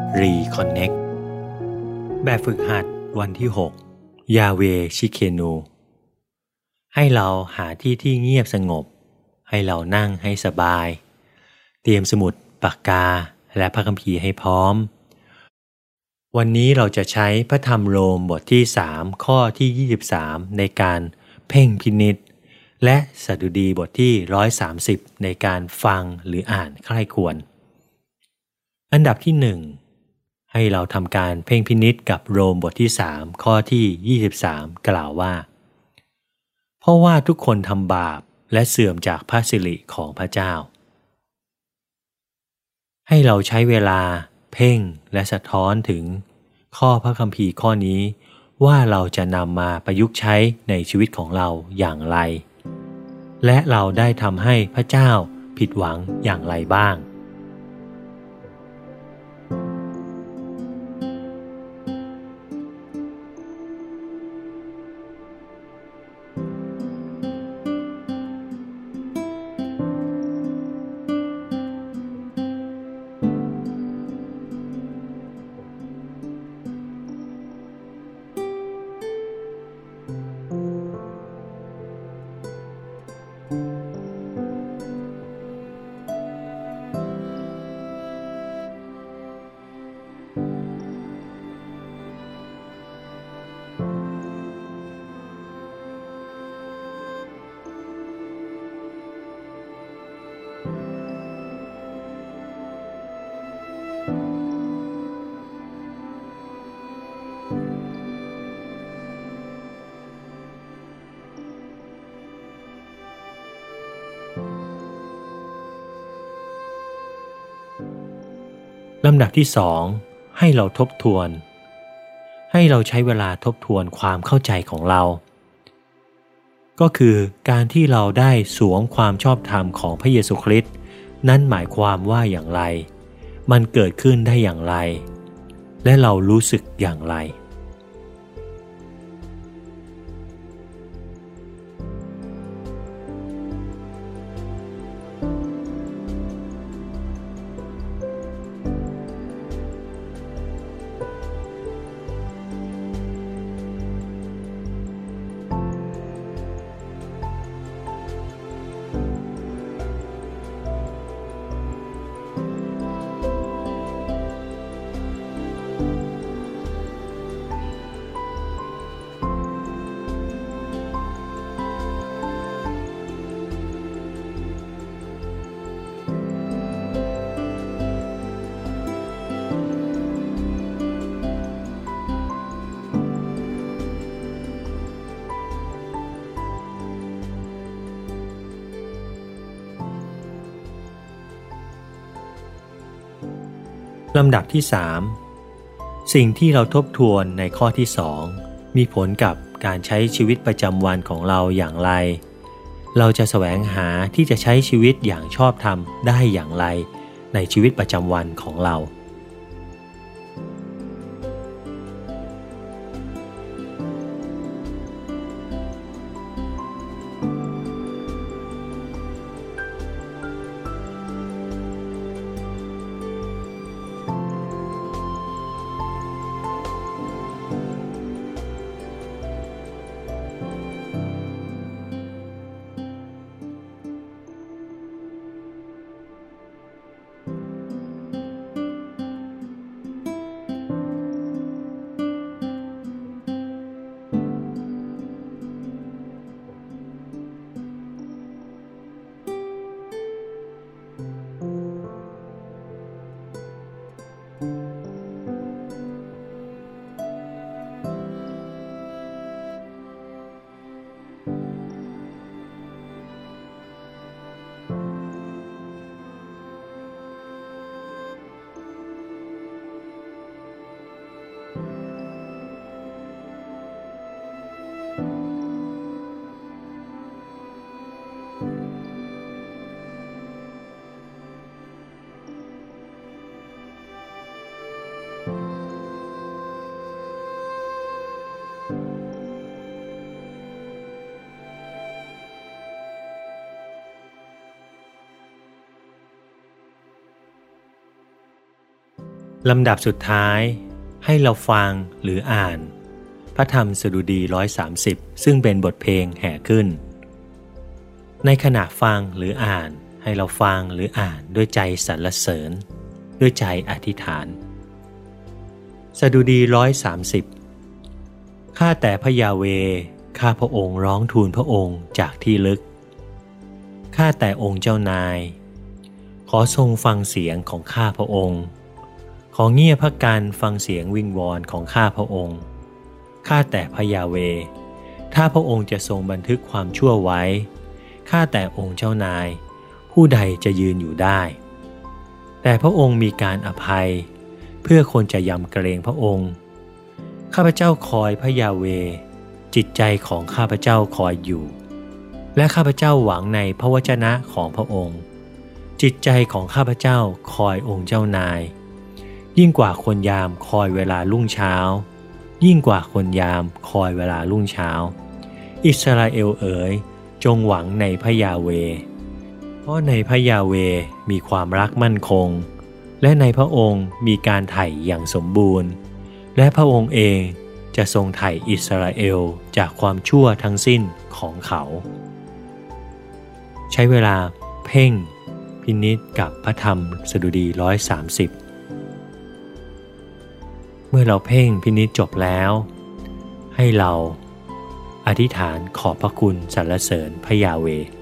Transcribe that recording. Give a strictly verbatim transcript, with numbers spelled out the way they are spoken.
Reconnect แบบฝึกหัดวันที่หกยาเวชิเคนูให้เราหาที่ที่เงียบสงบให้เรานั่งให้สบายเตรียมสมุดปากกาและพระคัมภีร์ให้พร้อมวันนี้เราจะใช้พระธรรมโรมบทที่สามข้อที่ยี่สิบสามในการเพ่งพินิจและสดุดีบทที่หนึ่งร้อยสามสิบในการฟังหรืออ่านใคร่ควรอันดับที่หนึ่งให้เราทำการเพ่งพินิจกับโรมบทที่สามข้อที่ยี่สิบสามกล่าวว่าเพราะว่าทุกคนทำบาปและเสื่อมจากพระสิริของพระเจ้าให้เราใช้เวลาเพ่งและสะท้อนถึงข้อพระคัมภีร์ข้อนี้ว่าเราจะนำมาประยุกต์ใช้ในชีวิตของเราอย่างไรและเราได้ทำให้พระเจ้าผิดหวังอย่างไรบ้างลำดับที่สองให้เราทบทวนให้เราใช้เวลาทบทวนความเข้าใจของเราก็คือการที่เราได้สวมความชอบธรรมของพระเยซูคริสต์นั้นหมายความว่าอย่างไรมันเกิดขึ้นได้อย่างไรและเรารู้สึกอย่างไรลำดับที่สามสิ่งที่เราทบทวนในข้อที่สองมีผลกับการใช้ชีวิตประจำวันของเราอย่างไรเราจะแสวงหาที่จะใช้ชีวิตอย่างชอบธรรมได้อย่างไรในชีวิตประจำวันของเราลำดับสุดท้ายให้เราฟังหรืออ่านพระธรรมสดุดีร้อยสามสิบซึ่งเป็นบทเพลงแห่ขึ้นในขณะฟังหรืออ่านให้เราฟังหรืออ่านด้วยใจสรรเสริญด้วยใจอธิษฐานสดุดีร้อยสามสิบข้าแต่พระยาเวห์ข้าพระองค์ร้องทูลพระองค์จากที่ลึกข้าแต่องค์เจ้านายขอทรงฟังเสียงของข้าพระองค์ขอเงี่ยพระกันฟังเสียงวิงวอนของข้าพระองค์ข้าแต่พระยาเวห์ถ้าพระองค์จะทรงบันทึกความชั่วไว้ข้าแต่องค์เจ้านายผู้ใดจะยืนอยู่ได้แต่พระองค์มีการอภัยเพื่อคนจะยำเกรงพระองค์ข้าพเจ้าคอยพระยาเวห์จิตใจของข้าพเจ้าคอยอยู่และข้าพเจ้าหวังในพระวจนะของพระองค์จิตใจของข้าพเจ้าคอยองค์เจ้านายยิ่งกว่าคนยามคอยเวลารุ่งเช้ายิ่งกว่าคนยามคอยเวลารุ่งเช้าอิสราเอลเอ๋ยจงหวังในพระยาเวห์เพราะในพระยาเวห์มีความรักมั่นคงและในพระองค์มีการไถ่อย่างสมบูรณ์และพระองค์เองจะทรงไถ่อิสราเอลจากความชั่วทั้งสิ้นของเขาใช้เวลาเพ่งพินิจกับพระธรรมสดุดีร้อยสามสิบเมื่อเราเพ่งพินิจจบแล้วให้เราอธิษฐานขอบพระคุณสรรเสริญพระยาเวห์